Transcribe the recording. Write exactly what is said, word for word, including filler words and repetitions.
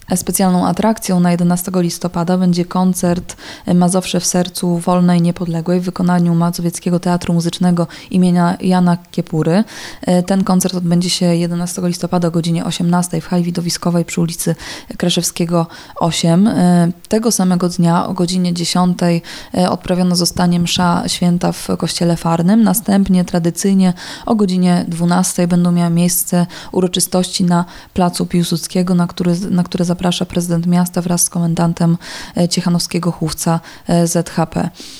Specjalną atrakcją na jedenastego listopada będzie koncert Mazowsze w sercu wolnej, niepodległej w wykonaniu Mazowieckiego Teatru Muzycznego imienia Jana Kiepury. Ten koncert odbędzie się jedenastego listopada o godzinie osiemnastej w hali widowiskowej przy ulicy Kraszewskiego osiem. Tego samego dnia o godzinie dziesiątej odprawiona zostanie msza święta w kościele Farnym. Następnie tradycyjnie o godzinie dwunastej będą miały miejsce uroczystości na placu Piłsudskiego, na, który, na które zaprasza prezydent miasta wraz z komendantem ciechanowskiego chówca Z H P.